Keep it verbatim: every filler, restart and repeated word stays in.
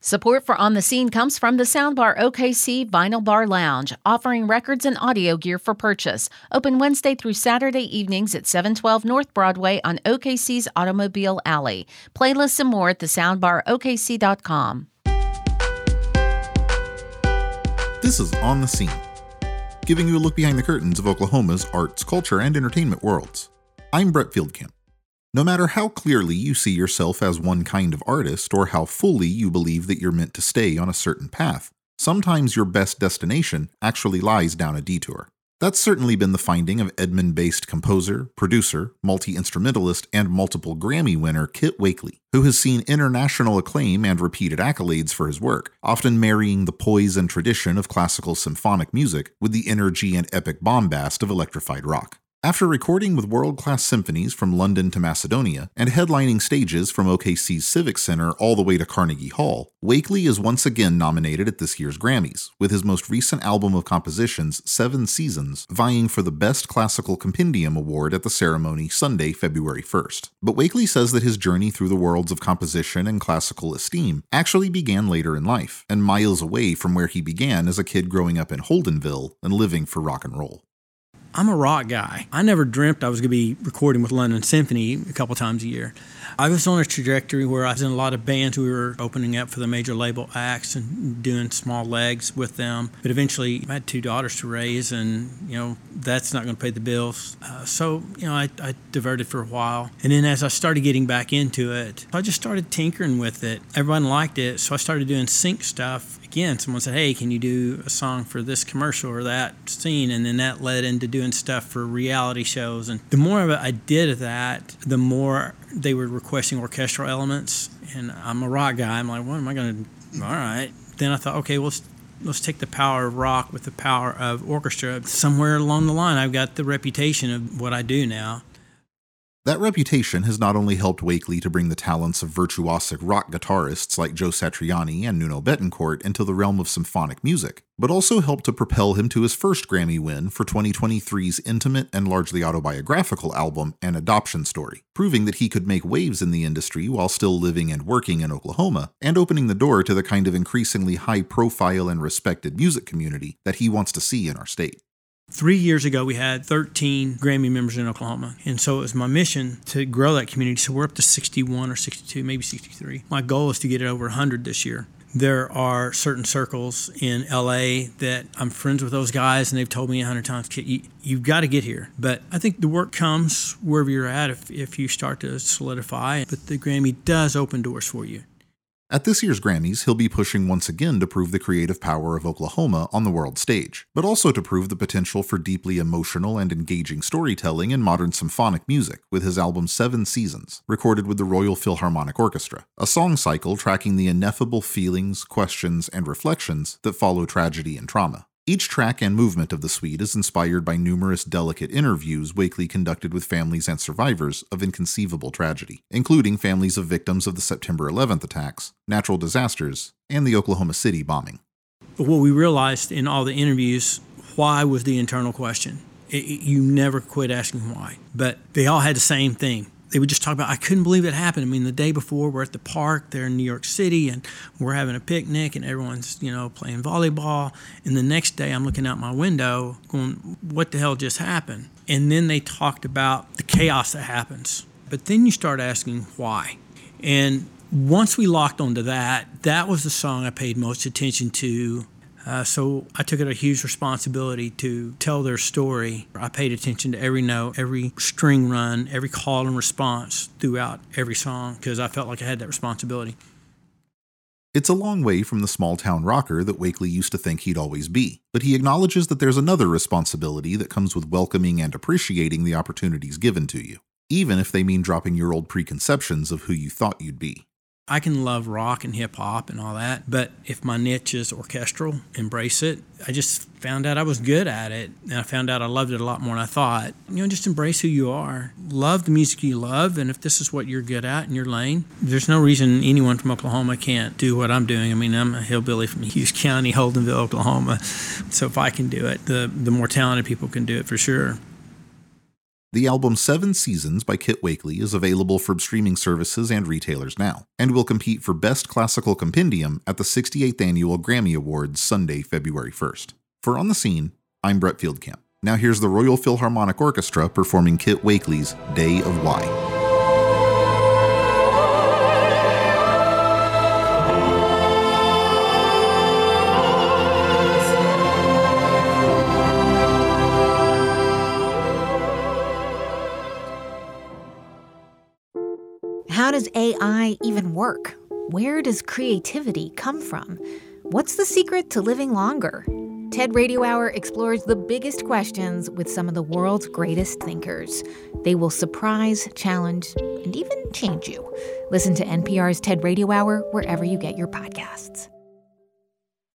Support for On the Scene comes from the Soundbar O K C Vinyl Bar Lounge, offering records and audio gear for purchase. Open Wednesday through Saturday evenings at seven twelve North Broadway on O K C's Automobile Alley. Playlists and more at the soundbar o k c dot com. This is On the Scene, giving you a look behind the curtains of Oklahoma's arts, culture, and entertainment worlds. I'm Brett Fieldkamp. No matter how clearly you see yourself as one kind of artist, or how fully you believe that you're meant to stay on a certain path, sometimes your best destination actually lies down a detour. That's certainly been the finding of Edmond-based composer, producer, multi-instrumentalist, and multiple Grammy winner Kit Wakely, who has seen international acclaim and repeated accolades for his work, often marrying the poise and tradition of classical symphonic music with the energy and epic bombast of electrified rock. After recording with world-class symphonies from London to Macedonia, and headlining stages from O K C's Civic Center all the way to Carnegie Hall, Wakely is once again nominated at this year's Grammys, with his most recent album of compositions, Seven Seasons, vying for the Best Classical Compendium Award at the ceremony Sunday, February first. But Wakely says that his journey through the worlds of composition and classical esteem actually began later in life, and miles away from where he began as a kid growing up in Holdenville and living for rock and roll. I'm a rock guy. I never dreamt I was going to be recording with London Symphony a couple times a year. I was on a trajectory where I was in a lot of bands. We were opening up for the major label acts and doing small legs with them. But eventually, I had two daughters to raise, and, you know, that's not going to pay the bills. Uh, so, you know, I, I diverted for a while. And then as I started getting back into it, I just started tinkering with it. Everyone liked it, so I started doing sync stuff. Again, someone said, hey, can you do a song for this commercial or that scene? And then that led into doing stuff for reality shows. And the more of it I did of that, the more they were requesting orchestral elements. And I'm a rock guy. I'm like, what am I going to, all right. Then I thought, okay, well, let's, let's take the power of rock with the power of orchestra. Somewhere along the line, I've got the reputation of what I do now. That reputation has not only helped Wakely to bring the talents of virtuosic rock guitarists like Joe Satriani and Nuno Bettencourt into the realm of symphonic music, but also helped to propel him to his first Grammy win for twenty twenty-three's intimate and largely autobiographical album, An Adoption Story, proving that he could make waves in the industry while still living and working in Oklahoma, and opening the door to the kind of increasingly high-profile and respected music community that he wants to see in our state. Three years ago, we had thirteen Grammy members in Oklahoma. And so it was my mission to grow that community. So we're up to sixty-one or sixty-two, maybe sixty-three. My goal is to get it over one hundred this year. There are certain circles in L A that I'm friends with those guys, and they've told me a hundred times, Kit, you, you've got to get here. But I think the work comes wherever you're at if, if you start to solidify. But the Grammy does open doors for you. At this year's Grammys, he'll be pushing once again to prove the creative power of Oklahoma on the world stage, but also to prove the potential for deeply emotional and engaging storytelling in modern symphonic music with his album Seven Seasons, recorded with the Royal Philharmonic Orchestra, a song cycle tracking the ineffable feelings, questions, and reflections that follow tragedy and trauma. Each track and movement of the suite is inspired by numerous delicate interviews Wakely conducted with families and survivors of inconceivable tragedy, including families of victims of the September eleventh attacks, natural disasters, and the Oklahoma City bombing. But what we realized in all the interviews, why was the internal question. It, it, you never quit asking why. But they all had the same thing. They would just talk about, I couldn't believe it happened. I mean, the day before, we're at the park there in New York City, and we're having a picnic, and everyone's, you know, playing volleyball. And the next day, I'm looking out my window going, what the hell just happened? And then they talked about the chaos that happens. But then you start asking why. And once we locked onto that, that was the song I paid most attention to. Uh, so I took it a huge responsibility to tell their story. I paid attention to every note, every string run, every call and response throughout every song because I felt like I had that responsibility. It's a long way from the small-town rocker that Wakely used to think he'd always be, but he acknowledges that there's another responsibility that comes with welcoming and appreciating the opportunities given to you, even if they mean dropping your old preconceptions of who you thought you'd be. I can love rock and hip-hop and all that, but if my niche is orchestral, embrace it. I just found out I was good at it, and I found out I loved it a lot more than I thought. You know, just embrace who you are. Love the music you love, and if this is what you're good at in your lane, there's no reason anyone from Oklahoma can't do what I'm doing. I mean, I'm a hillbilly from Hughes County, Holdenville, Oklahoma, so if I can do it, the, the more talented people can do it for sure. The album Seven Seasons by Kit Wakely is available from streaming services and retailers now, and will compete for Best Classical Compendium at the sixty-eighth Annual Grammy Awards Sunday, February first. For On the Scene, I'm Brett Fieldkamp. Now here's the Royal Philharmonic Orchestra performing Kit Wakely's Day of Why. How does A I even work? Where does creativity come from? What's the secret to living longer? TED Radio Hour explores the biggest questions with some of the world's greatest thinkers. They will surprise, challenge, and even change you. Listen to N P R's TED Radio Hour wherever you get your podcasts.